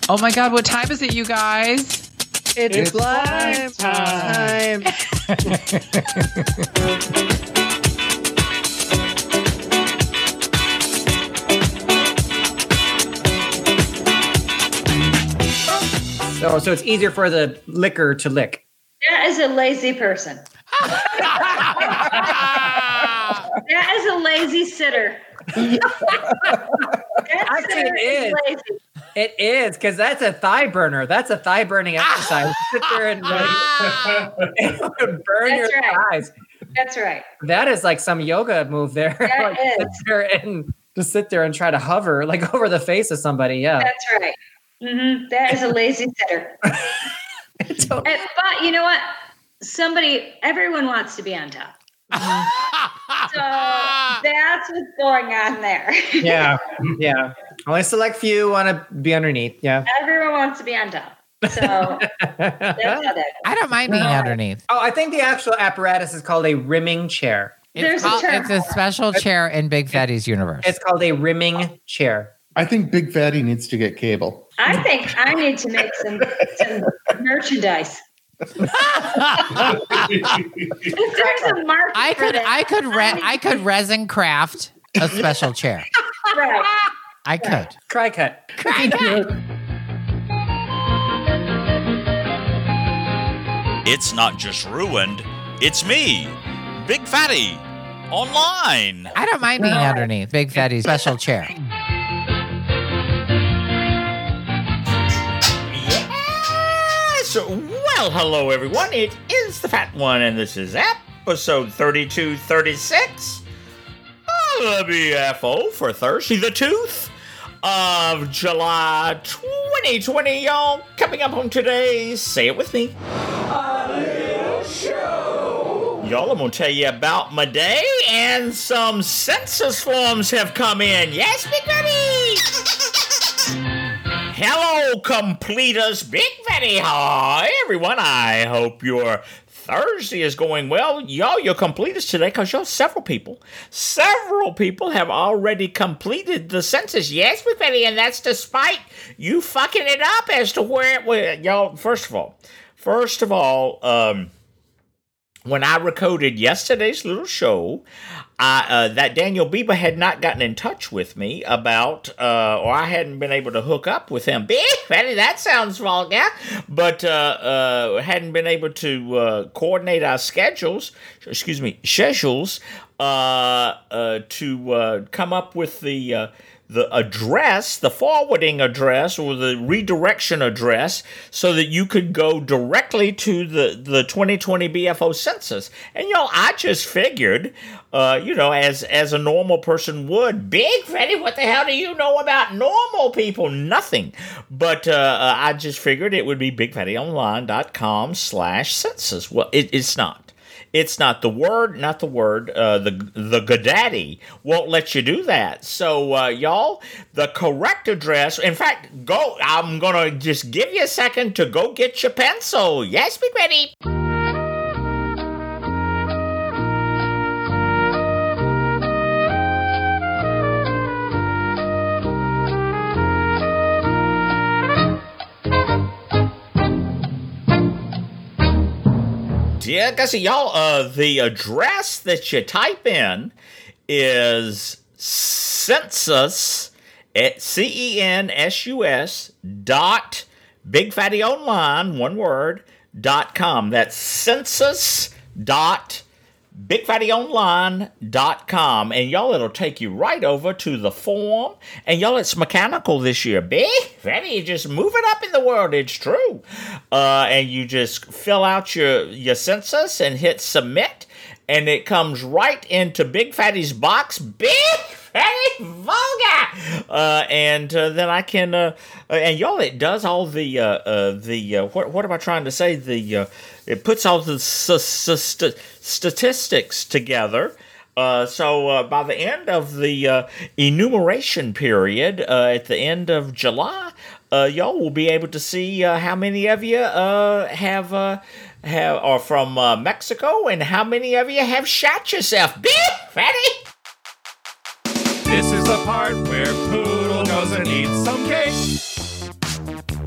Oh my God, what time is it, you guys? It's slime time. So it's easier for the liquor to lick. That is a lazy person. That is a lazy sitter. Actually, it is. Lazy. It is, because that's a thigh burner. That's a thigh burning exercise. Sit there and burn That's your right. thighs. That's right. That is like some yoga move there. That Like, is. sit there and try to hover like over the face of somebody. Yeah. That's right. That is a lazy sitter. But you know what? Everyone wants to be on top. So that's what's going on there. Yeah. Only select few want to be underneath. Yeah. Everyone wants to be on top. So that's how that. I don't mind being underneath. Oh, I think the actual apparatus is called a rimming chair. There's a term. It's a special chair in Big Fatty's universe. It's called a rimming chair. I think Big Fatty needs to get cable. I think I need to make some merchandise. If there's a market for that, I could resin craft a special chair. Right. I could. Cry cut. It's not just ruined, it's me, Big Fatty, online. I don't mind being underneath Big Fatty's special chair. Yes! Well, hello everyone. It is the Fat One, and this is episode 3236 of the BFO for Thursday the 2nd of July 2020, y'all. Coming up on today's, say it with me, a little show. Y'all, I'm going to tell you about my day, and some census forms have come in. Yes, Big Fatty! Hello, completers. Big Fatty. Hi, everyone. I hope your Thursday is going well. Y'all, you're completers today because y'all, several people have already completed the census. Yes, Big Fatty, and that's despite you fucking it up as to where it was. Y'all, first of all, when I recorded yesterday's little show, that Daniel Bieber had not gotten in touch with me about, or I hadn't been able to hook up with him. Big Fatty, that sounds vulgar, but hadn't been able to coordinate our schedules, to come up with the address, the forwarding address or the redirection address so that you could go directly to the 2020 BFO census. And, I just figured, as a normal person would, Big Fatty, what the hell do you know about normal people? Nothing. But I just figured it would be bigfattyonline.com/census. Well, it's not. It's not the word, the Godaddy won't let you do that. So, y'all, the correct address, in fact, I'm going to just give you a second to go get your pencil. Yes, Big Fatty. Yeah, Gussie, y'all, the address that you type in is census at CENSUS .bigfattyonline, one word, .com. That's census.bigfattyonline.com. And y'all, it'll take you right over to the form. And y'all, it's mechanical this year. Big Fatty, you just move it up in the world. It's true. And you just fill out your census and hit submit. And it comes right into Big Fatty's box. Big Fatty vulgar. And then I can, and y'all, it does all what am I trying to say? It puts all the statistics together. So by the end of the enumeration period, at the end of July, y'all will be able to see how many of you are from Mexico and how many of you have shot yourself. Big Fatty! This is the part where Poodle goes and eats some cake.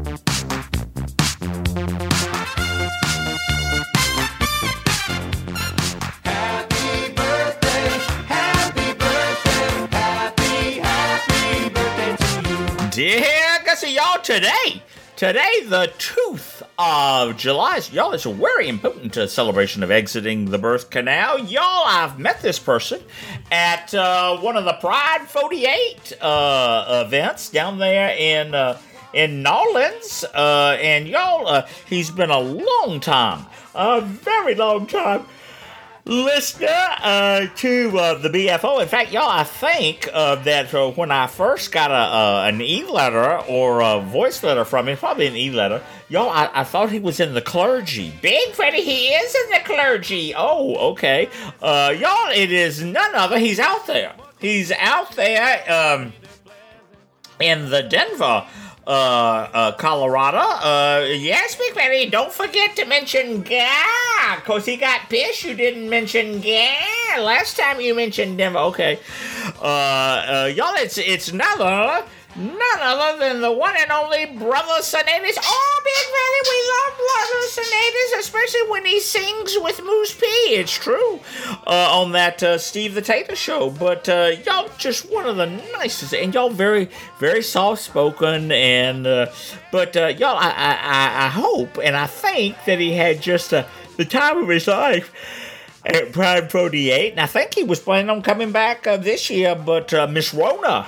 Yeah, guess what, y'all, today, the 2th of July, y'all, it's a very important celebration of exiting the birth canal. Y'all, I've met this person at one of the Pride 48 events down there in Nolens, and y'all, he's been a very long time listener to the BFO. In fact, y'all, I think that when I first got an e-letter or a voice letter from him, probably an e-letter, y'all, I thought he was in the clergy. Big Freddy, he is in the clergy. Oh, okay. Y'all, it is none other. He's out there. He's out there in the Denver, Colorado. Yes, Big Freddy, don't forget to mention Guy, because he got pissed you didn't mention Guy last time you mentioned Denver. Okay. Y'all, it's none other than the one and only Brother Sonatus. Oh, Big Freddy, we love Brother Sonatus, especially when he sings with Moose P. It's true. On that Steve the Tater show. But y'all, just one of the nicest, and y'all very, very soft-spoken, and but y'all, I hope and I think that he had just the time of his life at Pride 48, and I think he was planning on coming back this year, but Miss Rona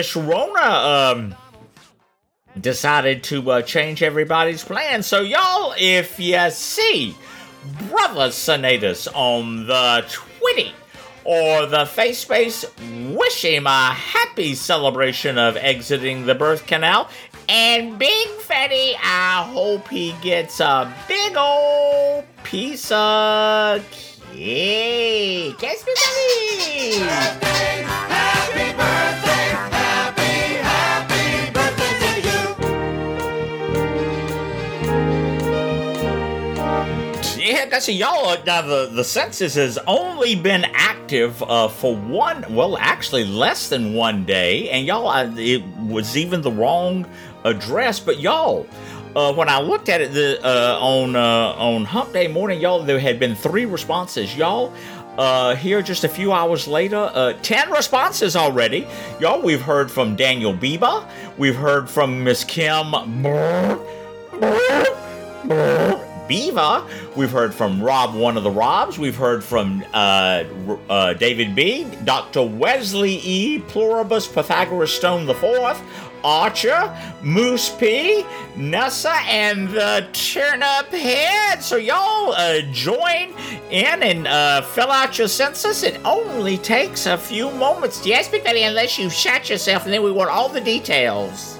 decided to change everybody's plans. So y'all, if you see Brother Sonatus on the Twitty or the face space, wish him a happy celebration of exiting the birth canal. And Big Fatty, I hope he gets a big old piece of cake. Yes, Big Fatty! Happy birthday, happy birthday to you. Yeah, that's y'all. Now the census has only been active for less than 1 day, and y'all, it was even the wrong address. But y'all, when I looked at it on Hump Day morning, y'all, there had been 3 responses. Y'all, here just a few hours later, 10 responses already. Y'all, we've heard from Daniel Biba. We've heard from Miss Kim Beaver. We've heard from Rob, one of the Robs. We've heard from David B., Dr. Wesley E., Pluribus Pythagoras Stone IV, Archer, Moose P, Nessa, and the Turnip Head. So y'all join in and fill out your census. It only takes a few moments. Yes, Big Daddy, unless you shat yourself, and then we want all the details.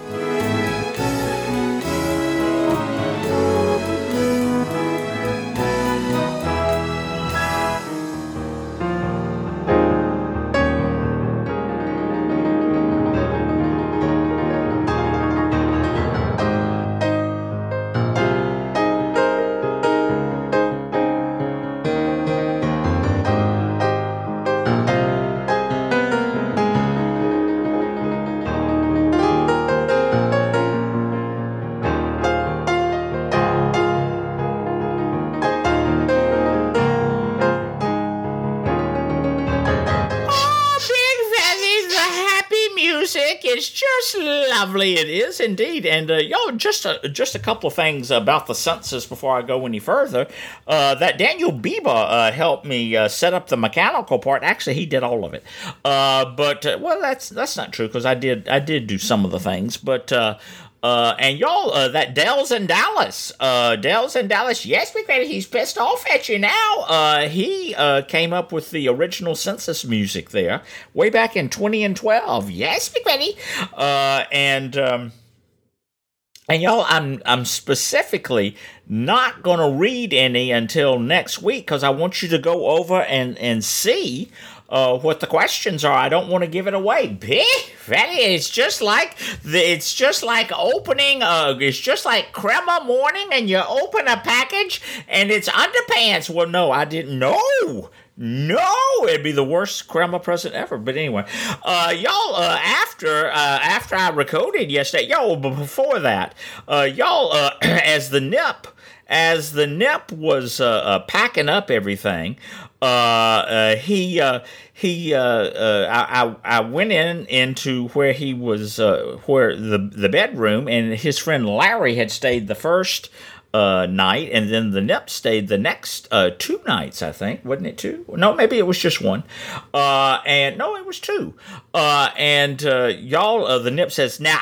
It's just lovely. It is indeed. And y'all, just a couple of things about the census before I go any further. That Daniel Biba helped me set up the mechanical part. Actually, he did all of it. But that's not true, because I did do some of the things. But and y'all, that Dell's in Dallas. Yes, Big Daddy, he's pissed off at you now. He came up with the original census music there way back in 2012. Yes, Big Daddy. And y'all, I'm specifically not gonna read any until next week, because I want you to go over and see what the questions are. I don't want to give it away. Big Fatty, it's just like opening it's just like crema morning, and you open a package and it's underpants. Well, no, I didn't know. No, it'd be the worst crema present ever. But anyway, y'all, after I recorded yesterday, y'all, before that, y'all, as the NIP as the Nip was packing up everything, I went into where he was, where the bedroom, and his friend Larry had stayed the first night, and then the Nip stayed the next 2 nights, I think. Wasn't it 2? No, maybe it was just 1. And no, it was 2. Y'all, the Nip says, now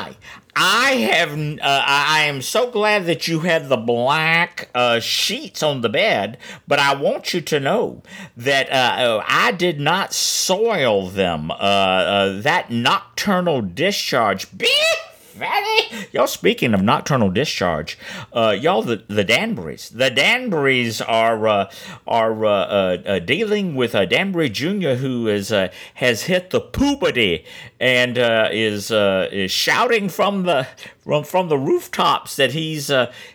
I am so glad that you had the black sheets on the bed, but I want you to know that I did not soil them. That nocturnal discharge, Fatty! Y'all, speaking of nocturnal discharge, y'all, the Danburys. The Danburys are dealing with Danbury Jr., who has hit the puberty and is shouting from the rooftops that he's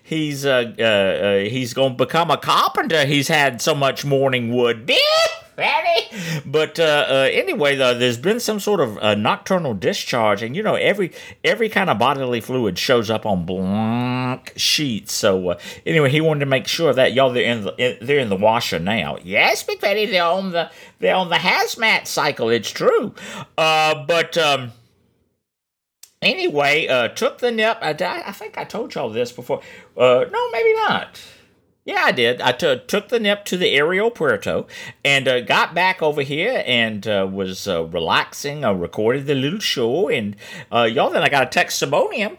going to become a carpenter. He's had so much morning wood. Fatty. But anyway, there's been some sort of nocturnal discharge, and every kind of bodily fluid shows up on blank sheets. So anyway, he wanted to make sure that y'all they're in the washer now. Yes, Big Fatty, they're on the hazmat cycle. It's true, but. Anyway, took the Nip. I think I told y'all this before. No, maybe not. Yeah, I did. I took the Nip to the Aero Puerto and got back over here and was relaxing. I recorded the little show, and y'all, then I got a testimonium.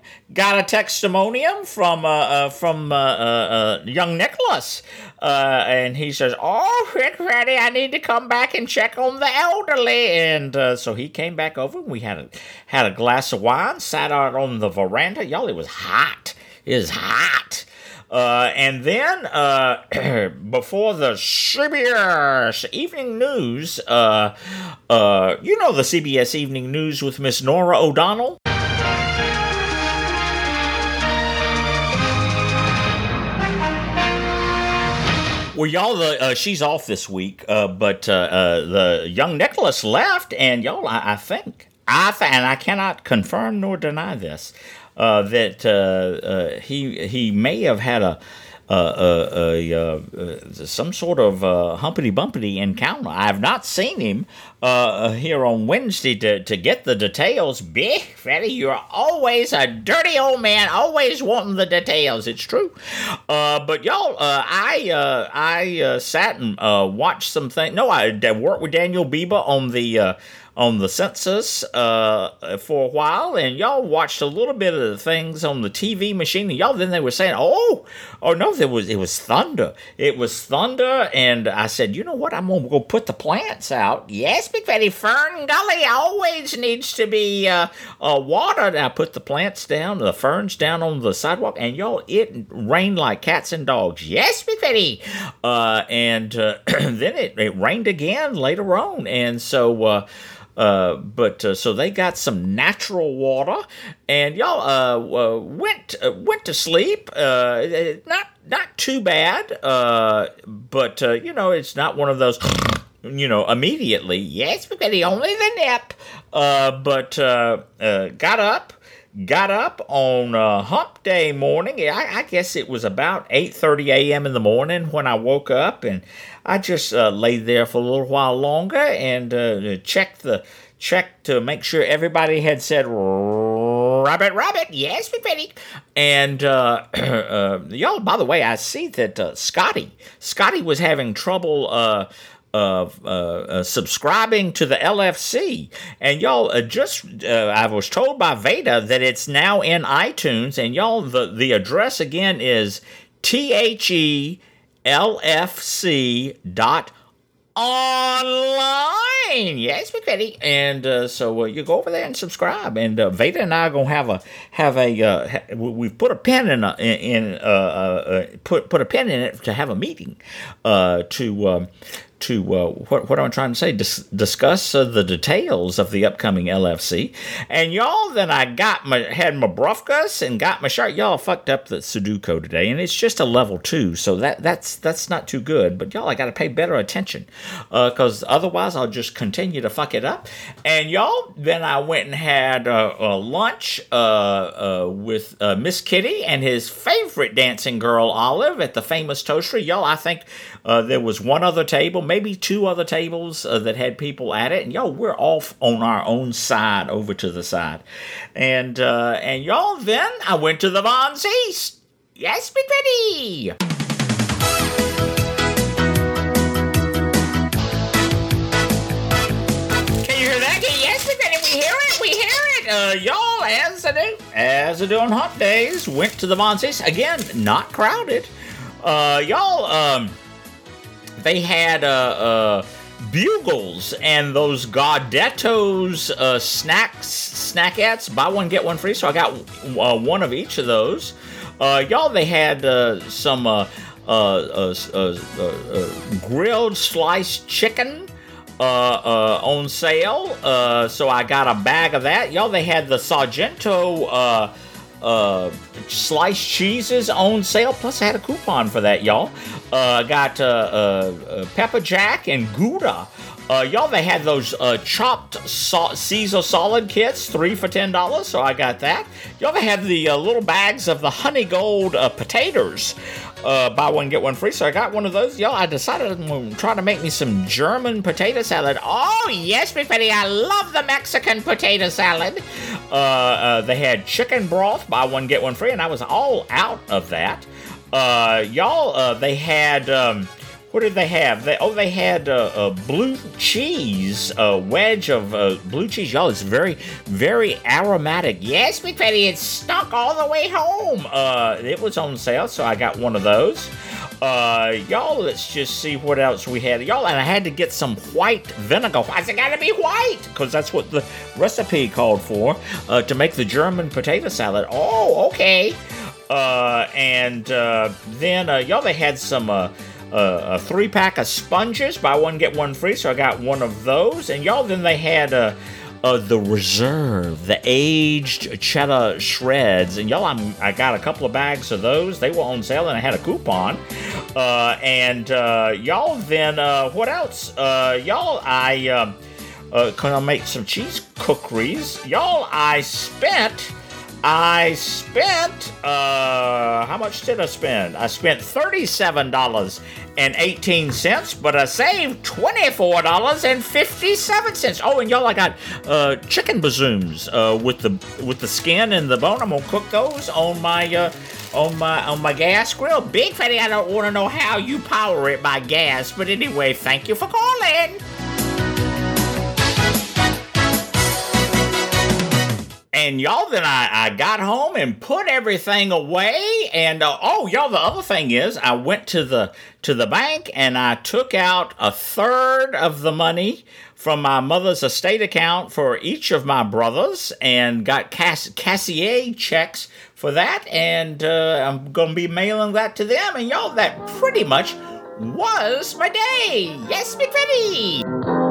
From young Nicholas. And he says, "Oh, Rick Fatty, I need to come back and check on the elderly." And so he came back over, and we had a glass of wine, sat out on the veranda. Y'all, it was hot. It was hot. And then, before the CBS Evening News, the CBS Evening News with Miss Nora O'Donnell? Well, y'all, she's off this week, but the young Nicholas left, and y'all, I think, and I cannot confirm nor deny this, that he may have had some sort of humpity bumpity encounter. I have not seen him here on Wednesday to get the details. Big Fatty, you're always a dirty old man, always wanting the details. It's true. But y'all, I sat and watched some things. No, I worked with Daniel Bieber on the census for a while, and y'all watched a little bit of the things on the TV machine, and y'all, then they were saying, oh no, it was thunder. It was thunder, and I said, you know what, I'm going to go put the plants out. Yes, Big Fatty, Fern Gully always needs to be watered. I put the plants down, the ferns down on the sidewalk, and y'all, it rained like cats and dogs. Yes, Big Fatty. And then it rained again later on, and so... So they got some natural water, and y'all went to sleep. Not too bad, but it's not one of those. Immediately. Yes, Spaghetti, only the Nip. But got up on Hump Day morning. I guess it was about 8:30 a.m. in the morning when I woke up, and I just laid there for a little while longer and checked to make sure everybody had said rabbit. Yes, Big Fatty. And y'all, by the way, I see that Scotty was having trouble subscribing to the LFC, and y'all, I was told by Veda that it's now in iTunes, and y'all, the address again is THELFC.online. Yes, Big Fatty. And so you go over there and subscribe, and Veda and I are gonna we've put a pin in put a pin in it to have a meeting to what am I trying to say? Discuss the details of the upcoming LFC. And y'all, then I had my Brofkas and got my shirt. Y'all fucked up the Sudoku today, and it's just a level 2, so that's not too good. But y'all, I got to pay better attention, because otherwise I'll just continue to fuck it up. And y'all, then I went and had lunch with Miss Kitty and his favorite dancing girl, Olive, at the famous Toastery. Y'all, I think there was one other table, maybe 2 other tables that had people at it, and y'all, we're off on our own side over to the side, and y'all, then I went to the Vons East. Yes, Big Betty. Can you hear that? Yes, Big Betty. We hear it. Y'all, as I do on hot days, went to the Vons East again. Not crowded. Y'all, they had Bugles and those Gaudettos snackettes, buy one get one free. So I got one of each of those. Y'all, they had some grilled sliced chicken on sale. So I got a bag of that. Y'all, they had the Sargento sliced cheeses on sale. Plus, I had a coupon for that, y'all. Got Pepper Jack and Gouda. Y'all, they had those chopped Caesar salad kits, 3 for $10, so I got that. Y'all, they had the little bags of the Honey Gold potatoes. Buy one, get one free, so I got one of those. Y'all, I decided I'm going to try to make me some German potato salad. Oh, yes, Big Betty, I love the Mexican potato salad. They had chicken broth, buy one, get one free, and I was all out of that. Y'all, they had, what did they have? They had a blue cheese, a wedge of blue cheese. Y'all, it's very, very aromatic. Yes, Big Betty, it stuck all the way home. It was on sale, so I got one of those. Y'all, let's just see what else we had. Y'all, and I had to get some white vinegar. Why's it gotta be white? Because that's what the recipe called for, to make the German potato salad. Oh, okay. Then, y'all, they had some, a 3-pack of sponges, buy one, get one free, so I got one of those. And y'all, then they had, the Reserve, the aged cheddar shreds. And y'all, I got a couple of bags of those. They were on sale, and I had a coupon. Y'all, then, what else? Y'all, I make some cheese cookies. Y'all, I spent, how much did I spend? I spent $37.18, but I saved $24.57. Oh, and y'all, I got chicken bazooms with the skin and the bone. I'm gonna cook those on my gas grill. Big Fatty, I don't want to know how you power it by gas, but anyway, thank you for calling. And y'all, then I got home and put everything away. And y'all, the other thing is, I went to the bank and I took out 1/3 of the money from my mother's estate account for each of my brothers, and got cashier checks for that. And I'm gonna be mailing that to them. And y'all, that pretty much was my day. Yes, Big Betty.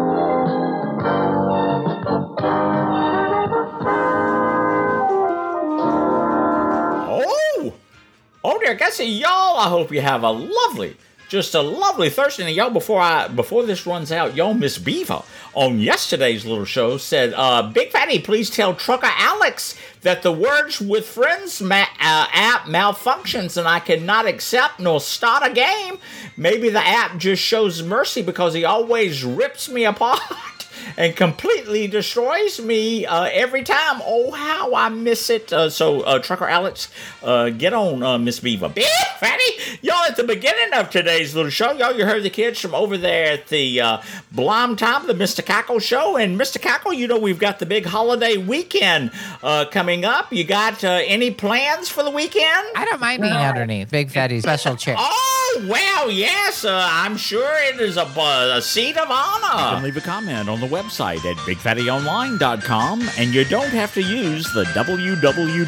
Oh dear, guys, y'all, I hope you have a lovely Thursday. And y'all, before this runs out, y'all, Miss Beaver on yesterday's little show said, Big Fatty, please tell Trucker Alex that the Words with Friends app malfunctions and I cannot accept nor start a game. Maybe the app just shows mercy because he always rips me apart and completely destroys me every time. Oh, how I miss it. So, Trucker Alex, get on Miss Beaver. Big Fatty, y'all, at the beginning of today's little show, y'all, you heard the kids from over there at the Blom Time, the Mr. Cackle show. And Mr. Cackle, you know, we've got the big holiday weekend coming up. You got any plans for the weekend? I don't mind being underneath Big Fatty's special chair. Oh, well, yes. I'm sure it is a seat of honor. You can leave a comment on the website at BigFattyOnline.com, and you don't have to use the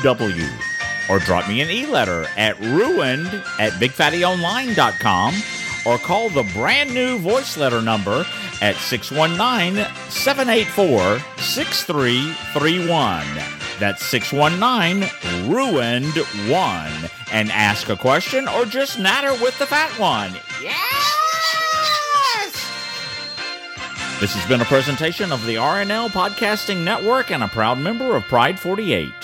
www. Or drop me an e-letter at ruined@BigFattyOnline.com, or call the brand new voice letter number at 619-784-6331. That's 619-RUINED-1. And ask a question or just natter with the fat one. Yes! This has been a presentation of the RNL Podcasting Network and a proud member of Pride 48.